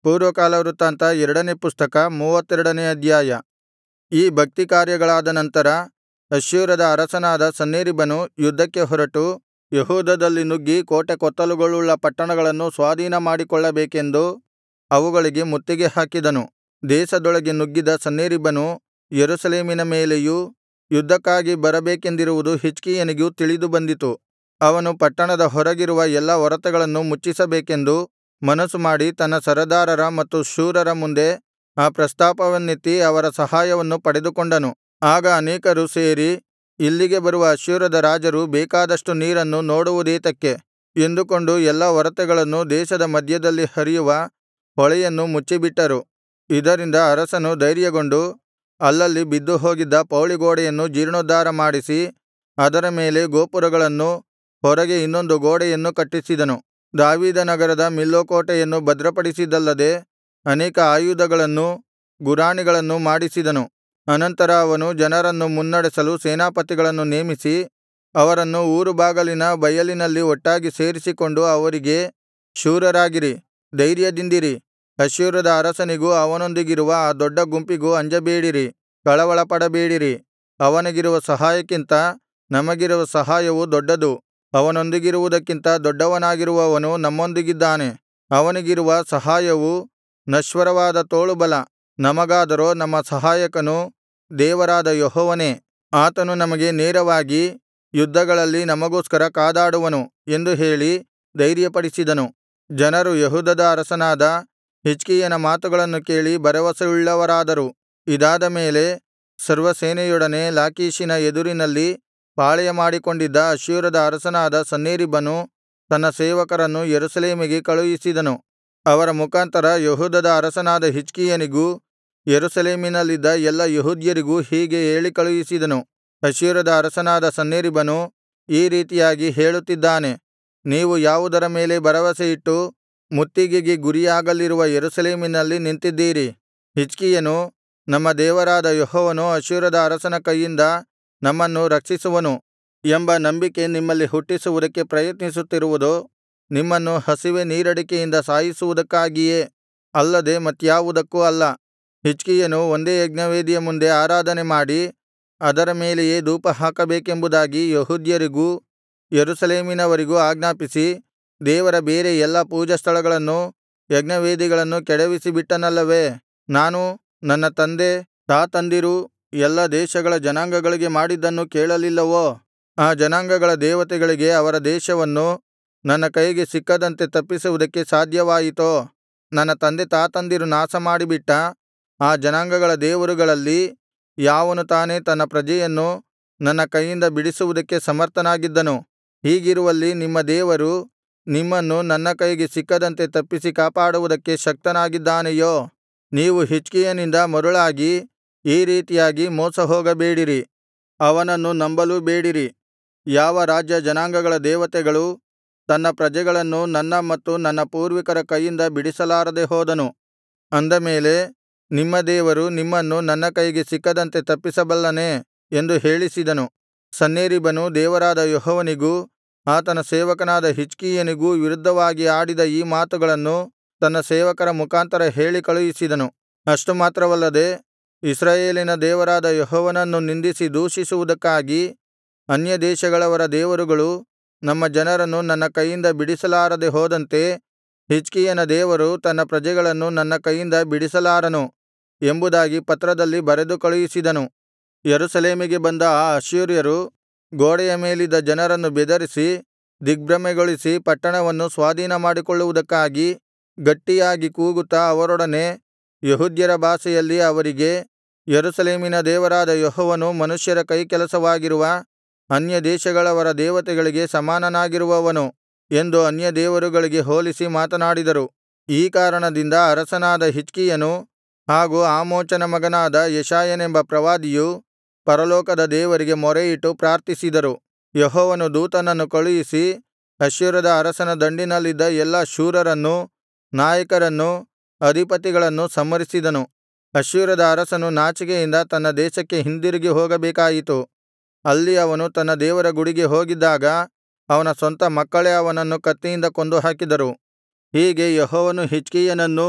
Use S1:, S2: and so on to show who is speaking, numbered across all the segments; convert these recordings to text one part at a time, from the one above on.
S1: ಪೂರ್ವಕಾಲ ವೃತ್ತಾಂತ 2ನೇ ಪುಸ್ತಕ 32ನೇ ಅಧ್ಯಾಯ. ಈ ಭಕ್ತಿಕಾರ್ಯಗಳಾದ ನಂತರ ಅಶ್ಶೂರದ ಅರಸನಾದ ಸನ್ಹೇರೀಬನು ಯುದ್ಧಕ್ಕೆ ಹೊರಟು ಯೆಹೂದದಲ್ಲಿ ನುಗ್ಗಿ ಕೋಟೆಕೊತ್ತಲುಗಳುಳ್ಳ ಪಟ್ಟಣಗಳನ್ನು ಸ್ವಾಧೀನಮಾಡಿಕೊಳ್ಳಬೇಕೆಂದು ಅವುಗಳಿಗೆ ಮುತ್ತಿಗೆ ಹಾಕಿದನು. ದೇಶದೊಳಗೆ ನುಗ್ಗಿದ ಸನ್ಹೇರೀಬನು ಯೆರೂಸಲೇಮಿನ ಮೇಲೆಯೂ ಯುದ್ಧಕ್ಕಾಗಿ ಬರಬೇಕೆಂದಿರುವುದು ಹಿಜ್ಕೀಯನಿಗೂ ತಿಳಿದು ಬಂದಿತು. ಅವನು ಪಟ್ಟಣದ ಹೊರಗಿರುವ ಎಲ್ಲಾ ಒರತೆಗಳನ್ನು ಮುಚ್ಚಿಸಬೇಕೆಂದು ಮನಸ್ಸು ಮಾಡಿ ತನ್ನ ಸರದಾರರ ಮತ್ತು ಶೂರರ ಮುಂದೆ ಆ ಪ್ರಸ್ತಾಪವನ್ನೆತ್ತಿ ಅವರ ಸಹಾಯವನ್ನು ಪಡೆದುಕೊಂಡನು. ಆಗ ಅನೇಕರು ಸೇರಿ, ಇಲ್ಲಿಗೆ ಬರುವ ಅಶ್ಶೂರದ ರಾಜರು ಬೇಕಾದಷ್ಟು ನೀರನ್ನು ನೋಡುವುದೇತಕ್ಕೆ ಎಂದುಕೊಂಡು ಎಲ್ಲಾ ಒರತೆಗಳನ್ನು ದೇಶದ ಮಧ್ಯದಲ್ಲಿ ಹರಿಯುವ ಹೊಳೆಯನ್ನು ಮುಚ್ಚಿಬಿಟ್ಟರು. ಇದರಿಂದ ಅರಸನು ಧೈರ್ಯಗೊಂಡು ಅಲ್ಲಲ್ಲಿ ಬಿದ್ದುಹೋಗಿದ್ದ ಪೌಳಿಗೋಡೆಯನ್ನು ಜೀರ್ಣೋದ್ಧಾರ ಮಾಡಿಸಿ ಅದರ ಮೇಲೆ ಗೋಪುರಗಳನ್ನೂ ಹೊರಗೆ ಇನ್ನೊಂದು ಗೋಡೆಯನ್ನು ಕಟ್ಟಿಸಿದನು. ದಾವೀದನಗರದ ಮಿಲ್ಲೋ ಕೋಟೆಯನ್ನು ಭದ್ರಪಡಿಸಿದ್ದಲ್ಲದೆ ಅನೇಕ ಆಯುಧಗಳನ್ನೂ ಗುರಾಣಿಗಳನ್ನೂ ಮಾಡಿಸಿದನು. ಅನಂತರ ಅವನು ಜನರನ್ನು ಮುನ್ನಡೆಸಲು ಸೇನಾಪತಿಗಳನ್ನು ನೇಮಿಸಿ ಅವರನ್ನು ಊರುಬಾಗಿಲಿನ ಬಯಲಿನಲ್ಲಿ ಒಟ್ಟಾಗಿ ಸೇರಿಸಿಕೊಂಡು ಅವರಿಗೆ, ಶೂರರಾಗಿರಿ, ಧೈರ್ಯದಿಂದಿರಿ, ಅಶ್ಶೂರದ ಅರಸನಿಗೂ ಅವನೊಂದಿಗಿರುವ ಆ ದೊಡ್ಡ ಗುಂಪಿಗೂ ಅಂಜಬೇಡಿರಿ, ಕಳವಳಪಡಬೇಡಿರಿ. ಅವನಿಗಿರುವ ಸಹಾಯಕ್ಕಿಂತ ನಮಗಿರುವ ಸಹಾಯವು ದೊಡ್ಡದು. ಅವನೊಂದಿಗಿರುವುದಕ್ಕಿಂತ ದೊಡ್ಡವನಾಗಿರುವವನು ನಮ್ಮೊಂದಿಗಿದ್ದಾನೆ. ಅವನಿಗಿರುವ ಸಹಾಯವು ನಶ್ವರವಾದ ತೋಳುಬಲ, ನಮಗಾದರೋ ನಮ್ಮ ಸಹಾಯಕನು ದೇವರಾದ ಯೆಹೋವನೇ. ಆತನು ನಮಗೆ ನೆರವಾಗಿ ಯುದ್ಧಗಳಲ್ಲಿ ನಮಗೋಸ್ಕರ ಕಾದಾಡುವನು ಎಂದು ಹೇಳಿ ಧೈರ್ಯಪಡಿಸಿದನು. ಜನರು ಯೆಹೂದದ ಅರಸನಾದ ಹಿಜ್ಕೀಯನ ಮಾತುಗಳನ್ನು ಕೇಳಿ ಭರವಸೆಯುಳ್ಳವರಾದರು. ಇದಾದ ಮೇಲೆ ಸರ್ವಸೇನೆಯೊಡನೆ ಲಾಕೀಷಿನ ಎದುರಿನಲ್ಲಿ ಪಾಳೆಯಮಾಡಿಕೊಂಡಿದ್ದ ಅಶ್ಶೂರದ ಅರಸನಾದ ಸನ್ಹೇರೀಬನು ತನ್ನ ಸೇವಕರನ್ನು ಯೆರೂಸಲೇಮಿಗೆ ಕಳುಹಿಸಿದನು. ಅವರ ಮುಖಾಂತರ ಯೆಹೂದದ ಅರಸನಾದ ಹಿಜ್ಕೀಯನಿಗೂ ಯೆರೂಸಲೇಮಿನಲ್ಲಿದ್ದ ಎಲ್ಲಾ ಯೆಹೂದ್ಯರಿಗೂ ಹೀಗೆ ಹೇಳಿ ಕಳುಹಿಸಿದನು. ಅಶ್ಶೂರದ ಅರಸನಾದ ಸನ್ಹೇರೀಬನು ಈ ರೀತಿಯಾಗಿ ಹೇಳುತ್ತಿದ್ದಾನೆ, ನೀವು ಯಾವುದರ ಮೇಲೆ ಭರವಸೆಯಿಟ್ಟು ಮುತ್ತಿಗೆಗೆ ಗುರಿಯಾಗಲಿರುವ ಯೆರೂಸಲೇಮಿನಲ್ಲಿ ನಿಂತಿದ್ದೀರಿ? ಹಿಜ್ಕೀಯನು, ನಮ್ಮ ದೇವರಾದ ಯೆಹೋವನು ಅಶ್ಶೂರದ ಅರಸನ ಕೈಯಿಂದ ನಮ್ಮನ್ನು ರಕ್ಷಿಸುವನು ಎಂಬ ನಂಬಿಕೆ ನಿಮ್ಮಲ್ಲಿ ಹುಟ್ಟಿಸುವುದಕ್ಕೆ ಪ್ರಯತ್ನಿಸುತ್ತಿರುವುದೋ ನಿಮ್ಮನ್ನು ಹಸಿವೆ ನೀರಡಿಕೆಯಿಂದ ಸಾಯಿಸುವುದಕ್ಕಾಗಿಯೇ ಅಲ್ಲದೆ ಮತ್ಯಾವುದಕ್ಕೂ ಅಲ್ಲ. ಹಿಜ್ಕೀಯನು ಒಂದೇ ಯಜ್ಞವೇದಿಯ ಮುಂದೆ ಆರಾಧನೆ ಮಾಡಿ ಅದರ ಮೇಲೆಯೇ ಧೂಪಹಾಕಬೇಕೆಂಬುದಾಗಿ ಯೆಹೂದ್ಯರಿಗೂ ಯೆರೂಸಲೇಮಿನವರಿಗೂ ಆಜ್ಞಾಪಿಸಿ ದೇವರ ಬೇರೆ ಎಲ್ಲಾ ಪೂಜಾಸ್ಥಳಗಳನ್ನೂ ಯಜ್ಞವೇದಿಗಳನ್ನೂ ಕೆಡವಿಸಿಬಿಟ್ಟನಲ್ಲವೇ? ನಾನೂ ನನ್ನ ತಂದೆ ತಾತಂದಿರೂ ಎಲ್ಲಾ ದೇಶಗಳ ಜನಾಂಗಗಳಿಗೆ ಮಾಡಿದ್ದನ್ನು ಕೇಳಲಿಲ್ಲವೋ? ಆ ಜನಾಂಗಗಳ ದೇವತೆಗಳಿಗೆ ಅವರ ದೇಶವನ್ನು ನನ್ನ ಕೈಗೆ ಸಿಕ್ಕದಂತೆ ತಪ್ಪಿಸುವುದಕ್ಕೆ ಸಾಧ್ಯವಾಯಿತೋ? ನನ್ನ ತಂದೆ ತಾತಂದಿರು ನಾಶಮಾಡಿಬಿಟ್ಟ ಆ ಜನಾಂಗಗಳ ದೇವರುಗಳಲ್ಲಿ ಯಾವನು ತಾನೇ ತನ್ನ ಪ್ರಜೆಯನ್ನು ನನ್ನ ಕೈಯಿಂದ ಬಿಡಿಸುವುದಕ್ಕೆ ಸಮರ್ಥನಾಗಿದ್ದನು? ಹೀಗಿರುವಲ್ಲಿ ನಿಮ್ಮ ದೇವರು ನಿಮ್ಮನ್ನು ನನ್ನ ಕೈಗೆ ಸಿಕ್ಕದಂತೆ ತಪ್ಪಿಸಿ ಕಾಪಾಡುವುದಕ್ಕೆ ಶಕ್ತನಾಗಿದ್ದಾನೆಯೋ? ನೀವು ಹಿಜ್ಕೀಯನಿಂದ ಮರುಳಾಗಿ ಈ ರೀತಿಯಾಗಿ ಮೋಸಹೋಗಬೇಡಿರಿ, ಅವನನ್ನು ನಂಬಲೂ ಬೇಡಿರಿ. ಯಾವ ರಾಜ್ಯ ಜನಾಂಗಗಳ ದೇವತೆಗಳು ತನ್ನ ಪ್ರಜೆಗಳನ್ನು ನನ್ನ ಮತ್ತು ನನ್ನ ಪೂರ್ವಿಕರ ಕೈಯಿಂದ ಬಿಡಿಸಲಾರದೆ ಹೋದನು ಅಂದ ಮೇಲೆ ನಿಮ್ಮ ದೇವರು ನಿಮ್ಮನ್ನು ನನ್ನ ಕೈಗೆ ಸಿಕ್ಕದಂತೆ ತಪ್ಪಿಸಬಲ್ಲನೇ ಎಂದು ಹೇಳಿಸಿದನು. ಸನ್ಹೇರೀಬನು ದೇವರಾದ ಯೆಹೋವನಿಗೂ ಆತನ ಸೇವಕನಾದ ಹಿಜ್ಕೀಯನಿಗೂ ವಿರುದ್ಧವಾಗಿ ಆಡಿದ ಈ ಮಾತುಗಳನ್ನು ತನ್ನ ಸೇವಕರ ಮುಖಾಂತರ ಹೇಳಿ ಕಳುಹಿಸಿದನು. ಅಷ್ಟು ಮಾತ್ರವಲ್ಲದೆ ಇಸ್ರಾಯೇಲಿನ ದೇವರಾದ ಯೆಹೋವನನ್ನು ನಿಂದಿಸಿ ದೂಷಿಸುವುದಕ್ಕಾಗಿ ಅನ್ಯದೇಶಗಳವರ ದೇವರುಗಳು ನಮ್ಮ ಜನರನ್ನು ನನ್ನ ಕೈಯಿಂದ ಬಿಡಿಸಲಾರದೆ ಹೋದಂತೆ ಹಿಜ್ಕೀಯನ ದೇವರು ತನ್ನ ಪ್ರಜೆಗಳನ್ನು ನನ್ನ ಕೈಯಿಂದ ಬಿಡಿಸಲಾರನು ಎಂಬುದಾಗಿ ಪತ್ರದಲ್ಲಿ ಬರೆದು ಕಳುಹಿಸಿದನು. ಯೆರೂಸಲೇಮಿಗೆ ಬಂದ ಆ ಅಶ್ಶೂರ್ಯರು ಗೋಡೆಯ ಮೇಲಿದ್ದ ಜನರನ್ನು ಬೆದರಿಸಿ ದಿಗ್ಭ್ರಮೆಗೊಳಿಸಿ ಪಟ್ಟಣವನ್ನು ಸ್ವಾಧೀನಮಾಡಿಕೊಳ್ಳುವುದಕ್ಕಾಗಿ ಗಟ್ಟಿಯಾಗಿ ಕೂಗುತ್ತಾ ಅವರೊಡನೆ ಯೆಹೂದ್ಯರ ಭಾಷೆಯಲ್ಲಿ ಅವರಿಗೆ, ಯೆರೂಸಲೇಮಿನ ದೇವರಾದ ಯೆಹೋವನು ಮನುಷ್ಯರ ಕೈಕೆಲಸವಾಗಿರುವ ಅನ್ಯದೇಶಗಳವರ ದೇವತೆಗಳಿಗೆ ಸಮಾನನಾಗಿರುವವನು ಎಂದು ಅನ್ಯದೇವರುಗಳಿಗೆ ಹೋಲಿಸಿ ಮಾತನಾಡಿದರು. ಈ ಕಾರಣದಿಂದ ಅರಸನಾದ ಹಿಜ್ಕೀಯನು ಹಾಗೂ ಆಮೋಚನ ಮಗನಾದ ಯೆಶಾಯನೆಂಬ ಪ್ರವಾದಿಯು ಪರಲೋಕದ ದೇವರಿಗೆ ಮೊರೆಯಿಟ್ಟು ಪ್ರಾರ್ಥಿಸಿದರು. ಯೆಹೋವನು ದೂತನನ್ನು ಕಳುಹಿಸಿ ಅಶ್ಶೂರದ ಅರಸನ ದಂಡಿನಲ್ಲಿದ್ದ ಎಲ್ಲಾ ಶೂರರನ್ನೂ ನಾಯಕರನ್ನೂ ಅಧಿಪತಿಗಳನ್ನೂ ಸಂಹರಿಸಿದನು. ಅಶ್ಶೂರದ ಅರಸನು ನಾಚಿಕೆಯಿಂದ ತನ್ನ ದೇಶಕ್ಕೆ ಹಿಂದಿರುಗಿ ಹೋಗಬೇಕಾಯಿತು. ಅಲ್ಲಿ ಅವನು ತನ್ನ ದೇವರ ಗುಡಿಗೆ ಹೋಗಿದ್ದಾಗ ಅವನ ಸ್ವಂತ ಮಕ್ಕಳೇ ಅವನನ್ನು ಕತ್ತಿಯಿಂದ ಕೊಂದುಹಾಕಿದರು. ಹೀಗೆ ಯೆಹೋವನು ಹಿಜ್ಕೀಯನನ್ನೂ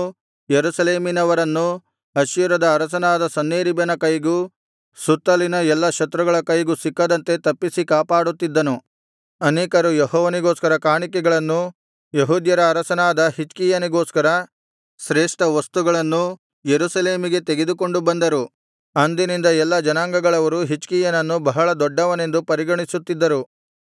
S1: ಯೆರೂಸಲೇಮಿನವರನ್ನೂ ಅಶ್ಶೂರದ ಅರಸನಾದ ಸನ್ಹೇರೀಬನ ಕೈಗೂ ಸುತ್ತಲಿನ ಎಲ್ಲಾ ಶತ್ರುಗಳ ಕೈಗೂ ಸಿಕ್ಕದಂತೆ ತಪ್ಪಿಸಿ ಕಾಪಾಡುತ್ತಿದ್ದನು ಅನೇಕರು ಯೆಹೋವನಿಗೋಸ್ಕರ ಕಾಣಿಕೆಗಳನ್ನೂ ಯೆಹೂದ್ಯರ ಅರಸನಾದ ಹಿಜ್ಕೀಯನಿಗೋಸ್ಕರ ಶ್ರೇಷ್ಠ ವಸ್ತುಗಳನ್ನೂ ಯೆರೂಸಲೇಮಿಗೆ ತೆಗೆದುಕೊಂಡು ಬಂದರು ಅಂದಿನಿಂದ ಎಲ್ಲಾ ಜನಾಂಗಗಳವರು ಹಿಜ್ಕೀಯನನ್ನು ಬಹಳ ದೊಡ್ಡವನೆಂದು ಪರಿಗಣಿಸುತ್ತಿದ್ದರು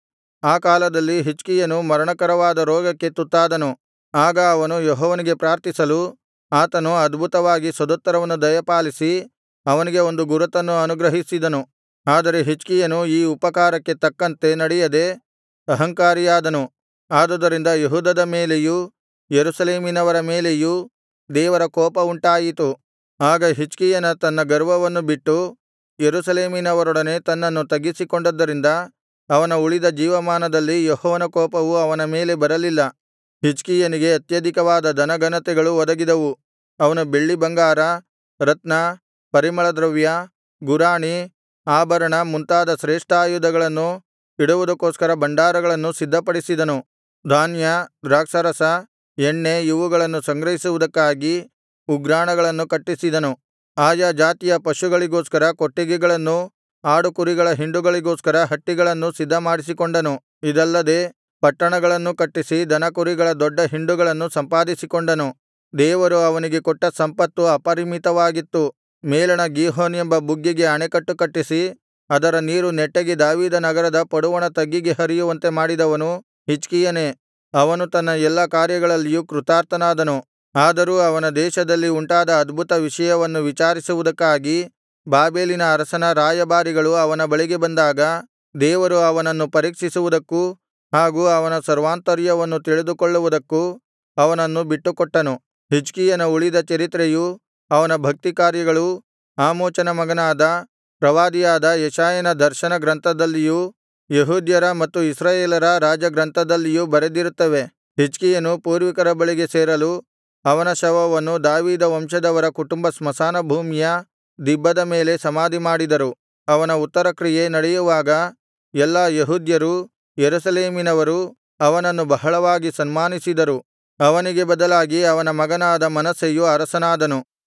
S1: ಆ ಕಾಲದಲ್ಲಿ ಹಿಜ್ಕೀಯನು ಮರಣಕರವಾದ ರೋಗಕ್ಕೆ ತುತ್ತಾದನು ಆಗ ಅವನು ಯೆಹೋವನಿಗೆ ಪ್ರಾರ್ಥಿಸಲು ಆತನು ಅದ್ಭುತವಾಗಿ ಸದುತ್ತರವನ್ನು ದಯಪಾಲಿಸಿ ಅವನಿಗೆ ಒಂದು ಗುರುತನ್ನು ಅನುಗ್ರಹಿಸಿದನು ಆದರೆ ಹಿಜ್ಕೀಯನು ಈ ಉಪಕಾರಕ್ಕೆ ತಕ್ಕಂತೆ ನಡೆಯದೆ ಅಹಂಕಾರಿಯಾದನು ಆದುದರಿಂದ ಯೆಹೂದದ ಮೇಲೆಯೂ ಯೆರೂಸಲೇಮಿನವರ ಮೇಲೆಯೂ ದೇವರ ಕೋಪ ಉಂಟಾಯಿತು ಆಗ ಹಿಜ್ಕೀಯನ ತನ್ನ ಗರ್ವವನ್ನು ಬಿಟ್ಟು ಯೆರೂಸಲೇಮಿನವರೊಡನೆ ತನ್ನನ್ನು ತಗ್ಗಿಸಿಕೊಂಡದ್ದರಿಂದ ಅವನ ಉಳಿದ ಜೀವಮಾನದಲ್ಲಿ ಯೆಹೋವನ ಕೋಪವು ಅವನ ಮೇಲೆ ಬರಲಿಲ್ಲ ಹಿಜ್ಕೀಯನಿಗೆ ಅತ್ಯಧಿಕವಾದ ಧನಘನತೆಗಳು ಒದಗಿದವು ಅವನು ಬೆಳ್ಳಿಬಂಗಾರ ರತ್ನ ಪರಿಮಳದ್ರವ್ಯ ಗುರಾಣಿ ಆಭರಣ ಮುಂತಾದ ಶ್ರೇಷ್ಠಾಯುಧಗಳನ್ನು ಇಡುವುದಕ್ಕೋಸ್ಕರ ಭಂಡಾರಗಳನ್ನು ಸಿದ್ಧಪಡಿಸಿದನು ಧಾನ್ಯ ದ್ರಾಕ್ಷಾರಸ ಎಣ್ಣೆ ಇವುಗಳನ್ನು ಸಂಗ್ರಹಿಸುವುದಕ್ಕಾಗಿ ಉಗ್ರಾಣಗಳನ್ನು ಕಟ್ಟಿಸಿದನು ಆಯಾ ಜಾತಿಯ ಪಶುಗಳಿಗೋಸ್ಕರ ಕೊಟ್ಟಿಗೆಗಳನ್ನೂ ಆಡುಕುರಿಗಳ ಹಿಂಡುಗಳಿಗೋಸ್ಕರ ಹಟ್ಟಿಗಳನ್ನೂ ಸಿದ್ಧಮಾಡಿಸಿಕೊಂಡನು ಇದಲ್ಲದೆ ಪಟ್ಟಣಗಳನ್ನೂ ಕಟ್ಟಿಸಿ ದನಕುರಿಗಳ ದೊಡ್ಡ ಹಿಂಡುಗಳನ್ನು ಸಂಪಾದಿಸಿಕೊಂಡನು ದೇವರು ಅವನಿಗೆ ಕೊಟ್ಟ ಸಂಪತ್ತು ಅಪರಿಮಿತವಾಗಿತ್ತು ಮೇಲಣ ಗೀಹೋನ್ ಎಂಬ ಬುಗ್ಗೆಗೆ ಅಣೆಕಟ್ಟು ಕಟ್ಟಿಸಿ ಅದರ ನೀರು ನೆಟ್ಟಗೆ ದಾವೀದನಗರದ ಪಡುವಣ ತಗ್ಗಿಗೆ ಹರಿಯುವಂತೆ ಮಾಡಿದವನು ಹಿಜ್ಕೀಯನೇ ಅವನು ತನ್ನ ಎಲ್ಲಾ ಕಾರ್ಯಗಳಲ್ಲಿಯೂ ಕೃತಾರ್ಥನಾದನು ಆದರೂ ಅವನ ದೇಶದಲ್ಲಿ ಉಂಟಾದ ಅದ್ಭುತ ವಿಷಯವನ್ನು ವಿಚಾರಿಸುವುದಕ್ಕಾಗಿ ಬಾಬೆಲಿನ ಅರಸನ ರಾಯಭಾರಿಗಳು ಅವನ ಬಳಿಗೆ ಬಂದಾಗ ದೇವರು ಅವನನ್ನು ಪರೀಕ್ಷಿಸುವುದಕ್ಕೂ ಹಾಗೂ ಅವನ ಸರ್ವಾಂತರ್ಯವನ್ನು ತಿಳಿದುಕೊಳ್ಳುವುದಕ್ಕೂ ಅವನನ್ನು ಬಿಟ್ಟುಕೊಟ್ಟನು ಹಿಜ್ಕೀಯನ ಉಳಿದ ಚರಿತ್ರೆಯೂ ಅವನ ಭಕ್ತಿಕಾರ್ಯಗಳೂ ಆಮೋಚನ ಮಗನಾದ ಪ್ರವಾದಿಯಾದ ಯೆಶಾಯನ ದರ್ಶನ ಗ್ರಂಥದಲ್ಲಿಯೂ ಯೆಹೂದ್ಯರ ಮತ್ತು ಇಸ್ರಾಯೇಲರ ರಾಜಗ್ರಂಥದಲ್ಲಿಯೂ ಬರೆದಿರುತ್ತವೆ ಹಿಜ್ಕೀಯನು ಪೂರ್ವಿಕರ ಬಳಿಗೆ ಸೇರಲು ಅವನ ಶವವನ್ನು ದಾವೀದ ವಂಶದವರ ಕುಟುಂಬ ಸ್ಮಶಾನ ಭೂಮಿಯ ದಿಬ್ಬದ ಮೇಲೆ ಸಮಾಧಿಮಾಡಿದರು ಅವನ ಉತ್ತರಕ್ರಿಯೆ ನಡೆಯುವಾಗ ಎಲ್ಲಾ ಯೆಹೂದ್ಯರೂ ಯೆರೂಸಲೇಮಿನವರೂ ಅವನನ್ನು ಬಹಳವಾಗಿ ಸನ್ಮಾನಿಸಿದರು ಅವನಿಗೆ ಬದಲಾಗಿ ಅವನ ಮಗನಾದ ಮನಸ್ಸೆಯು ಅರಸನಾದನು